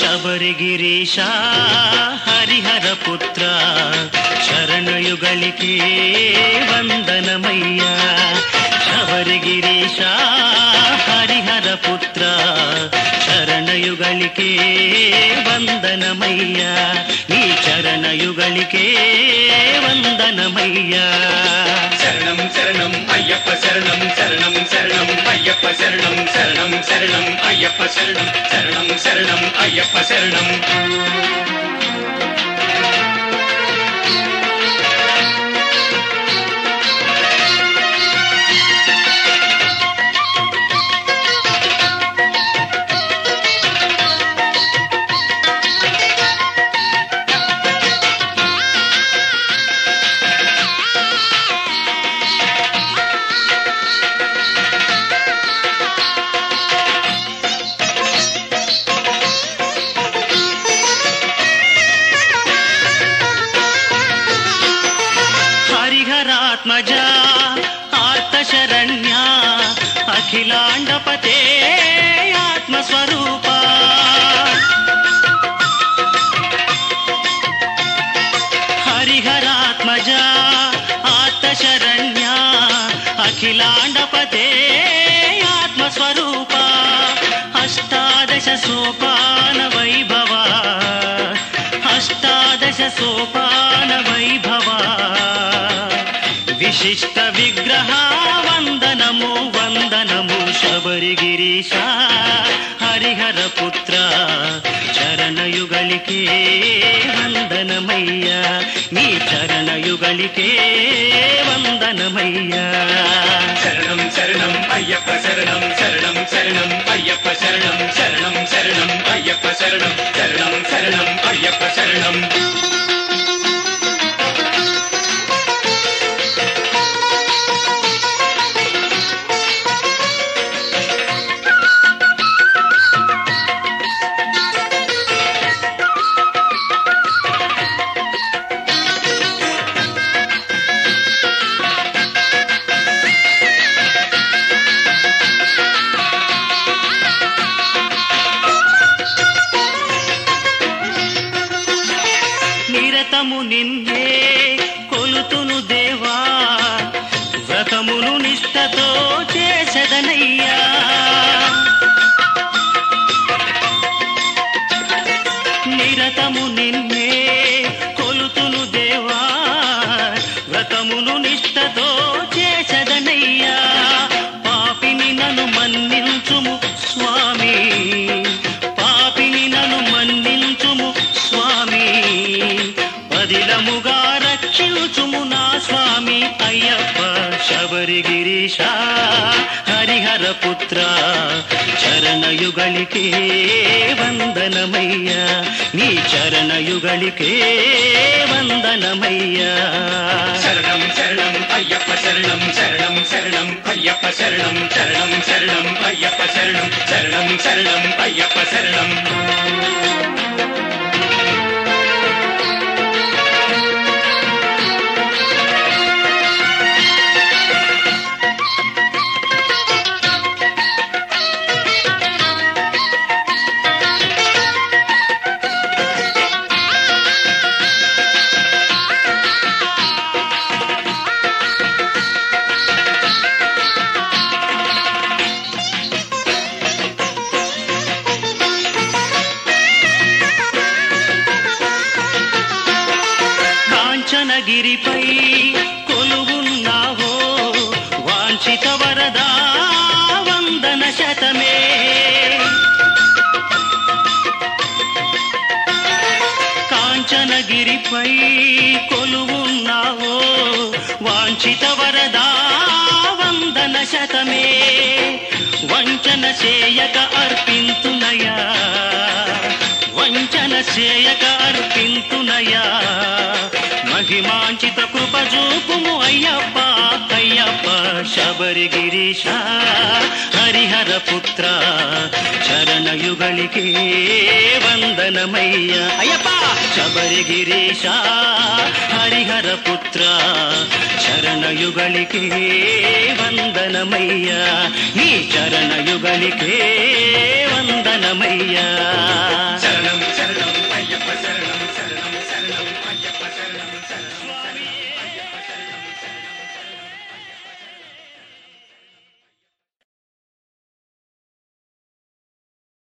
ಶಬರಿಗಿರೀಶ ಹರಿಹರ ಪುತ್ರ ಶರಣಯುಗಳಿಗೆ ವಂದನಮಯ್ಯ. ಶಬರಿಗಿರೀಶ ಹರಿಹರ ಪುತ್ರ ಶರಣಯುಗಳಿಗೆ ವಂದನಮಯ್ಯ. ನೀ ಚರಣಯುಗಳಿಗೆ ವಂದನಮಯ್ಯ. శరణం శరణం అయ్యప్ప శరణం శరణం శరణం అయ్యప్ప శరణం శరణం శరణం అయ్యప్ప శరణం శరణం శరణం అయ్యప్ప శరణం. ಹರಿಹರಾತ್ಮಜ ಆರ್ತಶರಣ್ಯ ಅಖಿಲಾಂಡಪತೆ ಆತ್ಮಸ್ವರೂಪ. ಹರಿಹರಾತ್ಮಜ ಆರ್ತಶರಣ್ಯ ಅಖಿಲಾಂಡಪತೆ ಆತ್ಮಸ್ವರೂಪ. ಅಷ್ಟಾದಶ ಸೋಪಾನ ವೈಭವ ಅಷ್ಟಾದಶ ಸೋಪಾನ ವೈಭವ. ವಿಶಿಷ್ಟ ವಿಗ್ರಹ ವಂದನಮು ವಂದನಮು. ಶಬರಿಗಿರೀಶ ಹರಿಹರ ಪುತ್ರ ಚರಣಯುಗಳಿಗೆ ವಂದನಮಯ್ಯ. ನೀ ಚರಣಯುಗಳಿಗೆ ವಂದನಮಯ್ಯ. శరణం శరణం అయ్యప్ప శరణం శరణం శరణం అయ్యప్ప శరణం శరణం శరణం అయ్యప్ప శరణం శరణం శరణం అయ్యప్ప శరణం. నిరతము నిన్నే కొలుతును దేవా, వ్రతమును నిష్టతో చేసెదనయ్యా. నిరతము నిన్నే కొలుతును దేవా, వ్రతమును నిష్టతో చేసెదనయ్యా. పాపిని నన్ను మన్నించుము స్వామి, పాపిని నన్ను మన్నించుము స్వామి. పదిలముగా రక్షించుము నా స్వామి అయ్యప్ప. శబరిగిరీశ హరిహర పుత్ర చరణయుಗಳಿಗೆ ವಂದನಮಯ್ಯ. ನೀ ಚರಣಯುಗಳಿಗೆ ವಂದನಮಯ್ಯ. శరణం శరణం అయ్యప్ప శరణం శరణం శరణం అయ్యప్ప శరణం శరణం శరణం అయ్యప్ప శరణం శరణం శరణం అయ్యప్ప శరణం. కాంచనగిరిపై కొలువున్నావో వాంఛిత వరదా వందన శతమే. కాంచనగిరిపై కొలువున్నావో వాంఛిత వరదా వందన శతమే. వంచన చేయక అర్పింతునయా, వంచన చేయక అర్పింతునయా. మహిమాంచిత కృప చూపుము అయ్యప్ప అయ్యప్ప. శబరిగిరీశ హరిహర పుత్ర చరణయుಗಳಿಗೆ ವಂದನಮಯ್ಯ ಅಯ್ಯಪ್ಪ. ಶಬರಿಗಿರೀಶ ಹರಿಹರ ಪುತ್ರ ಚರಣಯುಗಳಿಗೆ ವಂದನಮಯ್ಯ. ನೀ ಚರಣಯುಗಳಿಗೆ ವಂದನಮಯ್ಯ.